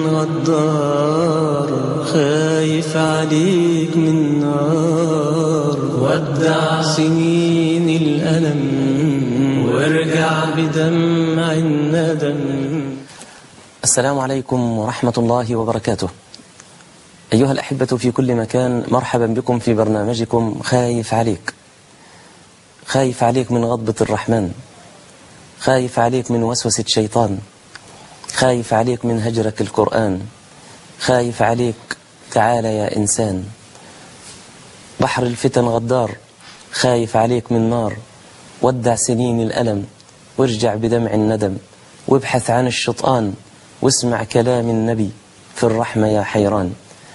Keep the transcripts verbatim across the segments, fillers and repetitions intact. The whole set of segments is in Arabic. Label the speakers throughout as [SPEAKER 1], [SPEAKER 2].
[SPEAKER 1] غدار خايف عليك من نار، ودع سنين الألم وارجع بدمع الندم.
[SPEAKER 2] السلام عليكم ورحمة الله وبركاته. أيها الأحبة في كل مكان، مرحبا بكم في برنامجكم خايف عليك. خايف عليك من غضبة الرحمن، خايف عليك من وسوسة الشيطان، خايف عليك من هجرك القرآن، خايف عليك تعال يا إنسان. بحر الفتن غدار، خايف عليك من نار، ودع سنين الألم وارجع بدمع الندم، وابحث عن الشيطان واسمع كلام النبي في الرحمة يا حيران.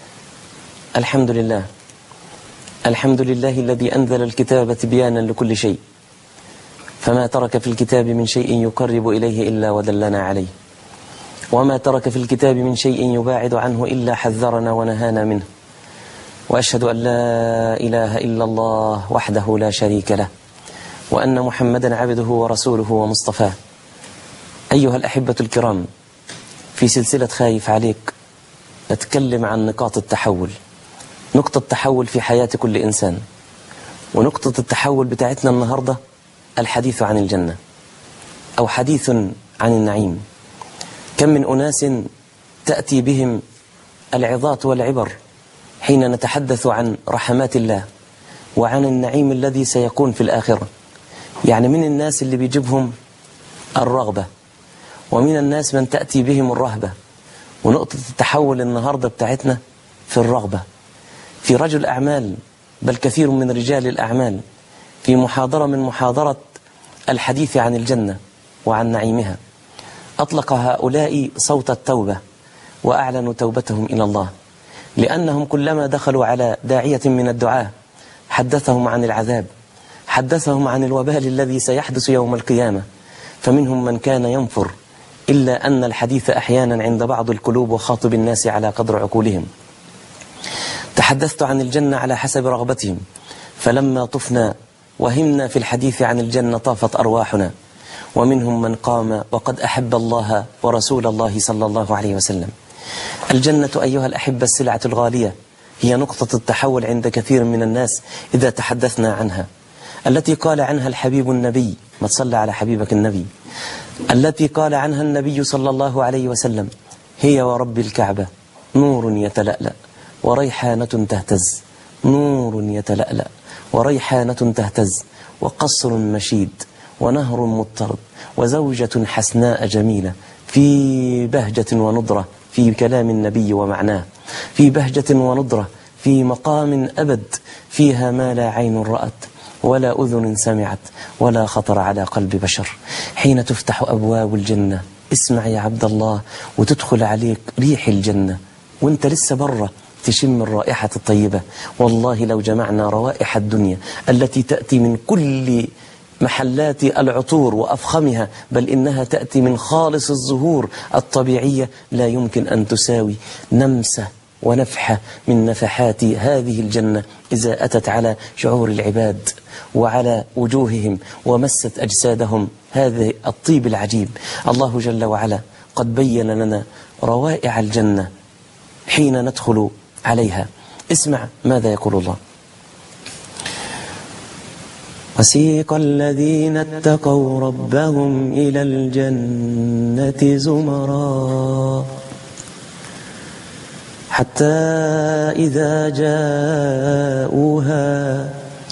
[SPEAKER 2] الحمد لله، الحمد لله الذي أنزل الكتاب تبيانا لكل شيء، فما ترك في الكتاب من شيء يقرب إليه إلا ودلنا عليه، وما ترك في الكتاب من شيء يباعد عنه إلا حذرنا ونهانا منه. وأشهد أن لا إله إلا الله وحده لا شريك له، وأن محمدا عبده ورسوله ومصطفاه. أيها الأحبة الكرام، في سلسلة خايف عليك نتكلم عن نقاط التحول، نقطة تحول في حياة كل إنسان. ونقطة التحول بتاعتنا النهاردة الحديث عن الجنة، أو حديث عن النعيم. كم من أناس تأتي بهم العظات والعبر حين نتحدث عن رحمات الله وعن النعيم الذي سيكون في الآخرة. يعني من الناس اللي بيجيبهم الرغبة، ومن الناس من تأتي بهم الرهبة. ونقطة التحول النهاردة بتاعتنا في الرغبة. في رجل أعمال، بل كثير من رجال الأعمال، في محاضرة من محاضرة الحديث عن الجنة وعن نعيمها، أطلق هؤلاء صوت التوبة وأعلنوا توبتهم إلى الله، لأنهم كلما دخلوا على داعية من الدعاة حدثهم عن العذاب، حدثهم عن الوبال الذي سيحدث يوم القيامة. فمنهم من كان ينفر، إلا أن الحديث أحيانا عند بعض القلوب وخاطب الناس على قدر عقولهم. تحدثت عن الجنة على حسب رغبتهم، فلما طفنا وهمنا في الحديث عن الجنة طافت أرواحنا. ومنهم من قام وقد أحب الله ورسول الله صلى الله عليه وسلم. الجنة أيها الأحبة السلعة الغالية، هي نقطة التحول عند كثير من الناس إذا تحدثنا عنها، التي قال عنها الحبيب النبي، ما تصلى على حبيبك النبي، التي قال عنها النبي صلى الله عليه وسلم: هي ورب الكعبة نور يتلألأ وريحانة تهتز، نور يتلألأ وريحانة تهتز، وقصر مشيد ونهر مضطرب وزوجة حسناء جميلة، في بهجة ونضرة في كلام النبي ومعناه، في بهجة ونضرة في مقام أبد، فيها ما لا عين رأت ولا أذن سمعت ولا خطر على قلب بشر. حين تفتح أبواب الجنة، اسمع يا عبد الله، وتدخل عليك ريح الجنة وانت لسه برة تشم الرائحة الطيبة. والله لو جمعنا روائح الدنيا التي تأتي من كل محلات العطور وأفخمها، بل إنها تأتي من خالص الزهور الطبيعية، لا يمكن أن تساوي نمسة ونفحة من نفحات هذه الجنة إذا أتت على شعور العباد وعلى وجوههم ومست أجسادهم هذا الطيب العجيب. الله جل وعلا قد بين لنا روائع الجنة حين ندخل عليها. اسمع ماذا يقول الله: وسيق الذين اتقوا ربهم إلى الجنة زمرا حتى إذا جاءوها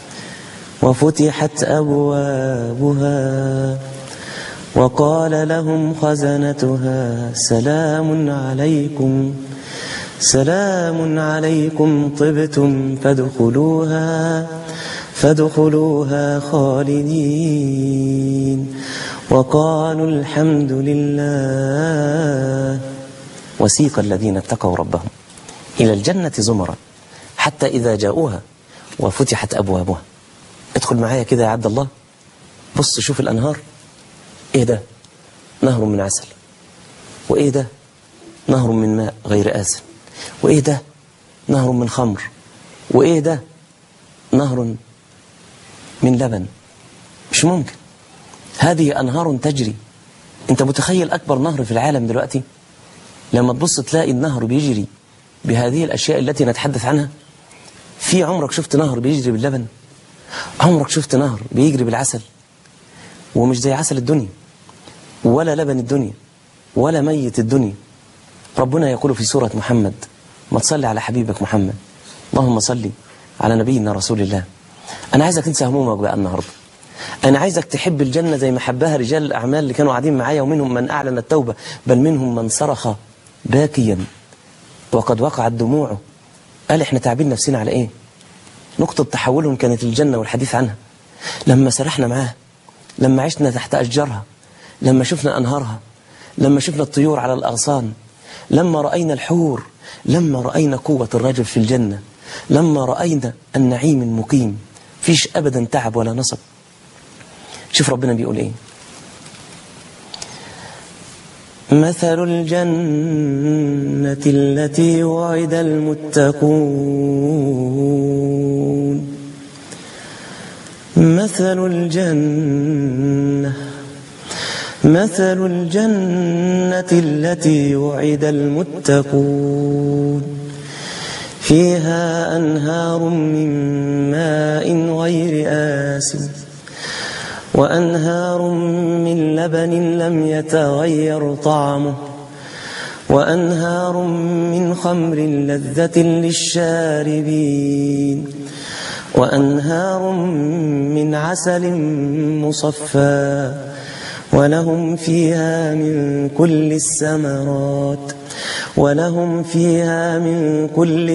[SPEAKER 2] وفتحت أبوابها وقال لهم خزنتها سلام عليكم سلام عليكم طبتم فادخلوها فادخلوها خالدين وقالوا الحمد لله. وسيق الذين اتقوا ربهم إلى الجنة زمرا حتى إذا جاءوها وفتحت أبوابها. ادخل معايا كده يا عبد الله، بص شوف الأنهار. إيه ده؟ نهر من عسل. وإيه ده؟ نهر من ماء غير آسن. وإيه ده؟ نهر من خمر. وإيه ده؟ نهر من لبن. مش ممكن. هذه أنهار تجري. أنت متخيل أكبر نهر في العالم دلوقتي؟ لما تبص تلاقي النهر بيجري بهذه الأشياء التي نتحدث عنها. في عمرك شفت نهر بيجري باللبن؟ عمرك شفت نهر بيجري بالعسل؟ ومش زي عسل الدنيا ولا لبن الدنيا ولا ميت الدنيا. ربنا يقول في سورة محمد: ما تصلي على حبيبك محمد، اللهم صلي على نبينا رسول الله. أنا عايزك تنسى همومك بقى النهاردة. أنا عايزك تحب الجنة زي ما حبها رجال الأعمال اللي كانوا قاعدين معايا، ومنهم من أعلن التوبة، بل منهم من صرخ باكيا وقد وقعت دموعه. قال إحنا تعبين نفسنا على إيه؟ نقطة تحولهم كانت الجنة والحديث عنها. لما سرحنا معاها، لما عشنا تحت أشجارها، لما شفنا أنهارها، لما شفنا الطيور على الأغصان، لما رأينا الحور، لما رأينا قوة الرجل في الجنة، لما رأينا النعيم المقيم، فيش أبدا تعب ولا نصب. شوف ربنا بيقول إيه: مثل الجنة التي وعد المتقون مثل الجنة مثل الجنة التي وعد المتقون فيها أنهار من ماء غير آسن وأنهار من لبن لم يتغير طعمه وأنهار من خمر لذة للشاربين وأنهار من عسل مصفى ولهم فيها من كل الثمرات ولهم فيها من كل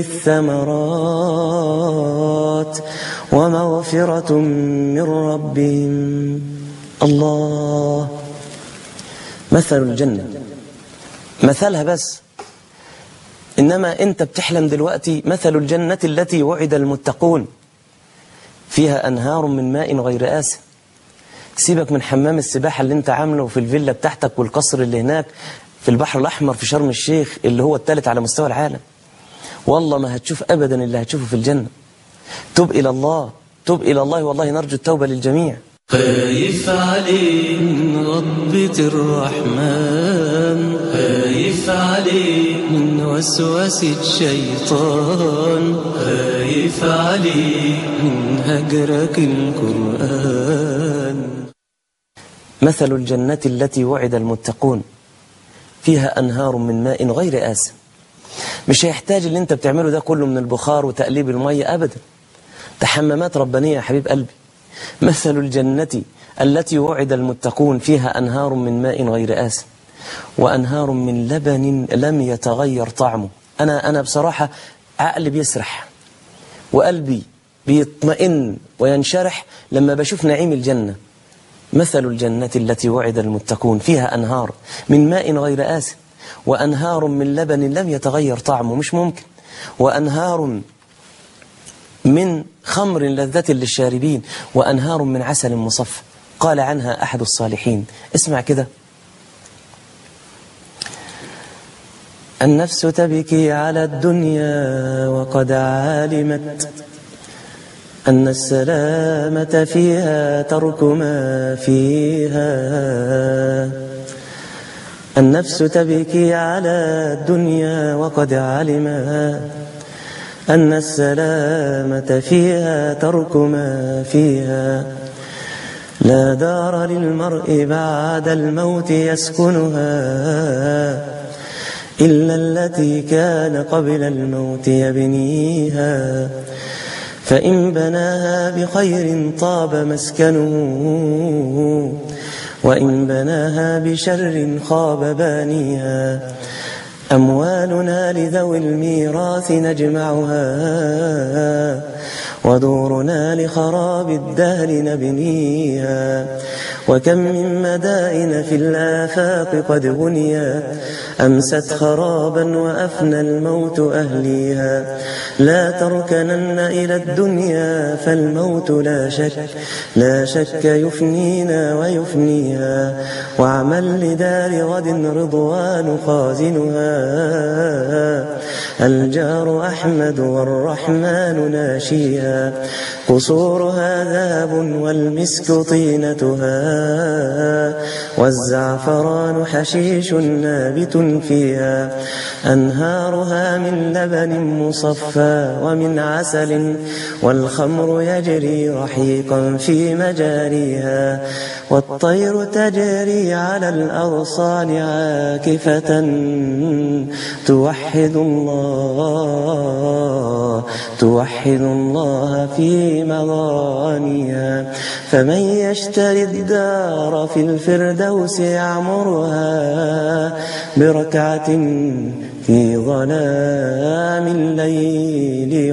[SPEAKER 2] الثمرات ومغفرة من ربهم. الله. مثل الجنة مثلها بس، إنما أنت بتحلم دلوقتي. مثل الجنة التي وعد المتقون فيها أنهار من ماء غير آسن. سيبك من حمام السباحة اللي انت عامله في الفيلا بتاعتك والقصر اللي هناك في البحر الأحمر في شرم الشيخ اللي هو الثالث على مستوى العالم. والله ما هتشوف أبدا اللي هتشوفه في الجنة. تب إلى الله، تب إلى الله، والله نرجو التوبة للجميع.
[SPEAKER 1] خايف عليك من غضبة الرحمن، خايف عليك من وسوسة الشيطان، خايف عليك من هجرك القرآن.
[SPEAKER 2] مثل الجنة التي وعد المتقون فيها أنهار من ماء غير آسن. مش هيحتاج اللي انت بتعمله ده كله من البخار وتقليب المية أبدا، تحممات ربانية يا حبيب قلبي. مثل الجنة التي وعد المتقون فيها أنهار من ماء غير آسن وأنهار من لبن لم يتغير طعمه. أنا أنا بصراحة عقلي بيسرح وقلبي بيطمئن وينشرح لما بشوف نعيم الجنة. مثل الجنة التي وعد المتقون فيها أنهار من ماء غير آسن وأنهار من لبن لم يتغير طعمه، مش ممكن، وأنهار من خمر لذة للشاربين وأنهار من عسل مصفى. قال عنها أحد الصالحين، اسمع كده: النفس تبكي على الدنيا وقد علمت أن السلامة فيها ترك ما فيها. النفس تبكي على الدنيا وقد علمت أن السلامة فيها ترك ما فيها. لا دار للمرء بعد الموت يسكنها إلا التي كان قبل الموت يبنيها. فإن بناها بخير طاب مسكنه وإن بناها بشر خاب بانيها. أموالنا لذوي الميراث نجمعها ودورنا لخراب الدهر نبنيها. وكم من مدائن في الآفاق قد بنيت أمست خرابا وأفنى الموت أهليها. لا تركنن إلى الدنيا فالموت لا شك لا شك يفنينا ويفنيها. واعمل لدار غد رضوان خازنها. الجار أحمد والرحمن ناشيها. قصورها ذهب والمسك طينتها
[SPEAKER 1] والزعفران حشيش نابت فيها أنهارها من لبن مصفى ومن عسل والخمر يجري رحيقا في مجاريها والطير تجري على الأغصان عاكفة توحد الله توحد الله في مغانيها فمن يشتري الدار في الفردوس يعمرها بركعة في ظلام الليل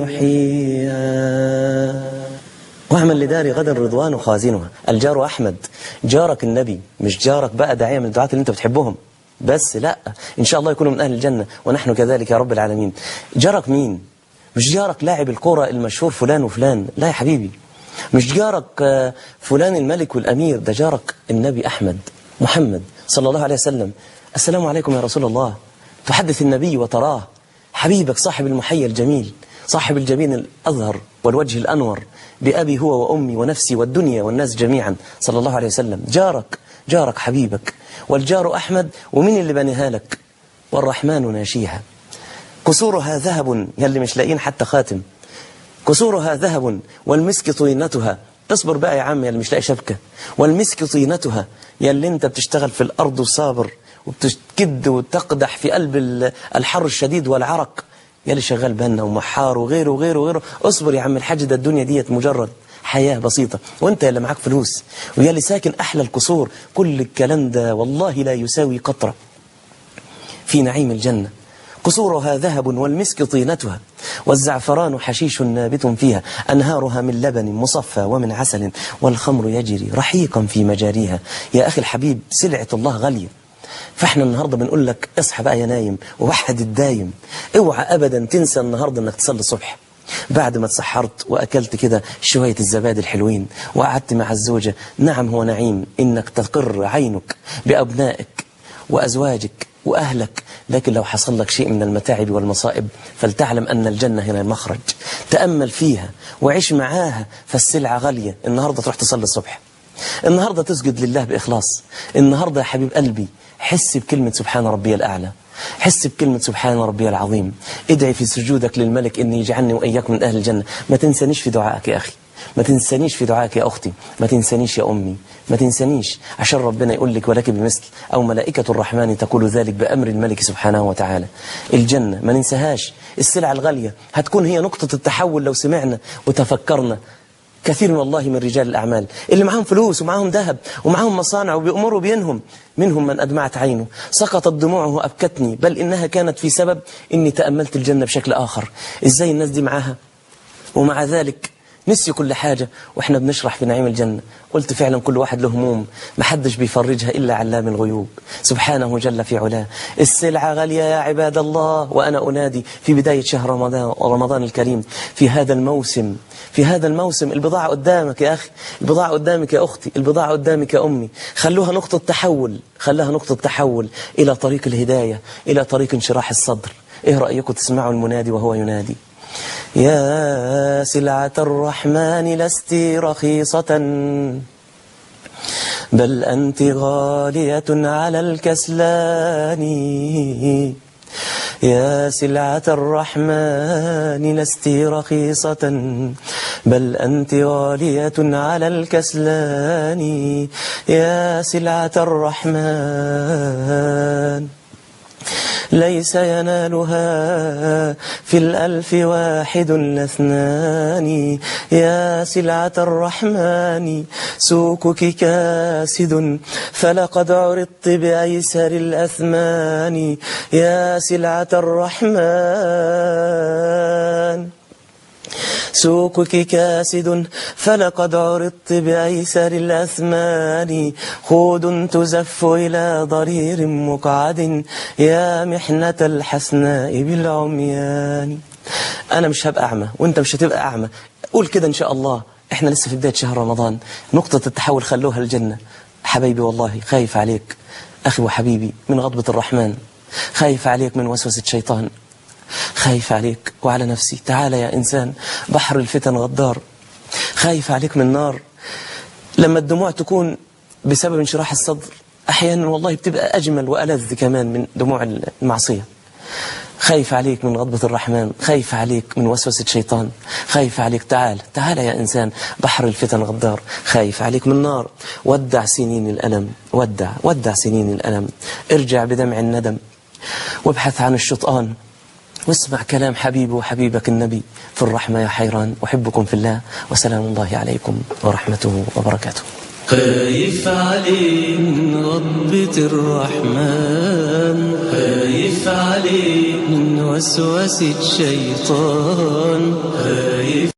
[SPEAKER 1] يحييها واعمل لدار غدا رضوان خازنها. الجار أحمد، جارك النبي، مش جارك بقى داعية من الدعاة اللي انت بتحبهم بس، لا، إن شاء الله يكونوا من أهل الجنة ونحن كذلك يا رب العالمين. جارك مين؟ مش جارك لاعب الكرة المشهور فلان وفلان، لا يا حبيبي. مش جارك فلان الملك والأمير، ده جارك النبي أحمد محمد صلى الله عليه وسلم. السلام عليكم يا رسول الله. تحدث النبي وتراه حبيبك صاحب المحيا الجميل، صاحب الجبين الأظهر والوجه الأنور، بأبي هو وأمي ونفسي والدنيا والناس جميعا صلى الله عليه وسلم. جارك جارك حبيبك. والجار أحمد، ومين اللي بنيها لك؟ والرحمن ناشيها. كسورها ذهب، يلي مش لاقين حتى خاتم، كسورها ذهب والمسك طينتها. اصبر بقى يا عم يلي مش لاقي شبكة. والمسك طينتها، يلي انت بتشتغل في الأرض وصابر وبتكد وتقدح في قلب الحر الشديد والعرق، يلي شغال بنا ومحار وغيره وغيره وغيره. اصبر يا عم الحاج، ده الدنيا ديت مجرد حياة بسيطة، وانت اللي معاك فلوس ويلي ساكن أحلى القصور. كل الكلام ده والله لا يساوي قطرة في نعيم الجنة. قصورها ذهب والمسك طينتها والزعفران حشيش نابت فيها أنهارها من لبن مصفى ومن عسل والخمر يجري رحيقا في مجاريها. يا أخي الحبيب، سلعة الله غالية، فاحنا النهاردة بنقول لك اصحى بقى يا نايم ووحد الدايم. اوعى أبدا تنسى النهاردة انك تصلي الصبح بعد ما تسحرت وأكلت كده شوية الزبادي الحلوين وقعدت مع الزوجة. نعم هو نعيم إنك تقر عينك بأبنائك وأزواجك وأهلك، لكن لو حصل لك شيء من المتاعب والمصائب فلتعلم أن الجنة هنا المخرج. تأمل فيها وعيش معاها، فالسلعة غالية. النهاردة تروح تصلي الصبح، النهاردة تسجد لله بإخلاص، النهاردة يا حبيب قلبي حس بكلمة سبحان ربي الأعلى، حس بكلمة سبحان ربي العظيم. ادعي في سجودك للملك إن يجعلني وإياك من أهل الجنة. ما تنسانيش في دعائك يا أخي، ما تنسانيش في دعائك يا أختي، ما تنسانيش يا أمي، ما تنسانيش، عشان ربنا يقول لك ولك بمثل، أو ملائكة الرحمن تقول ذلك بأمر الملك سبحانه وتعالى. الجنة ما ننساهاش، السلعة الغالية هتكون هي نقطة التحول لو سمعنا وتفكرنا. كثير والله من رجال الأعمال اللي معهم فلوس ومعهم ذهب ومعهم مصانع وبيأمروا بينهم، منهم من أدمعت عينه سقطت دموعه أبكتني، بل إنها كانت في سبب إني تأملت الجنة بشكل آخر. إزاي الناس دي معاها ومع ذلك نسي كل حاجة وإحنا بنشرح في نعيم الجنة. قلت فعلا كل واحد له هموم محدش بيفرجها إلا علام الغيوب سبحانه جل في علاه. السلعة غالية يا عباد الله، وأنا أنادي في بداية شهر رمضان, رمضان الكريم، في هذا الموسم في هذا الموسم البضاعة قدامك يا أخي، البضاعة قدامك يا أختي، البضاعة قدامك يا أمي. خلوها نقطة تحول، خلوها نقطة تحول إلى طريق الهداية، إلى طريق انشراح الصدر. إيه رأيكم تسمعوا المنادي وهو ينادي؟ يا سلعة الرحمن لست رخيصة بل أنت غالية على الكسلان. يا سلعة الرحمن لست رخيصة بل أنت غالية على الكسلان. يا سلعة الرحمن ليس ينالها في الألف واحد لاثنان. يا سلعة الرحمن سوقك كاسد فلقد عرضت بأيسر الأثمان. يا سلعة الرحمن سوقك كاسد فلقد عرضت بأيسر الأثمان. خود تزف إلى ضرير مقعد يا محنة الحسناء بالعميان. أنا مش هبقى أعمى وأنت مش هتبقى أعمى، قول كده إن شاء الله. إحنا لسه في بداية شهر رمضان، نقطة التحول خلوها الجنة. حبيبي والله خايف عليك أخي وحبيبي من غضبة الرحمن، خايف عليك من وسوسة شيطان، خايف عليك وعلى نفسي. تعال يا إنسان، بحر الفتن غدار، خايف عليك من نار. لما الدموع تكون بسبب انشراح الصدر، أحيانا والله بتبقى أجمل وألذ كمان من دموع المعصية. خايف عليك من غضبة الرحمن، خايف عليك من وسوسة شيطان، خايف عليك. تعال تعال يا إنسان، بحر الفتن غدار. خايف عليك من نار. ودع سنين الألم، ودع ودع سنين الألم. ارجع بدمع الندم وابحث عن الشطآن، واسمع كلام حبيبي وحبيبك النبي في الرحمة يا حيران. أحبكم في الله، وسلام الله عليكم ورحمته وبركاته.
[SPEAKER 2] خايف عليك من غضبة الرحمن، خايف عليك من وسوسة الشيطان، خايف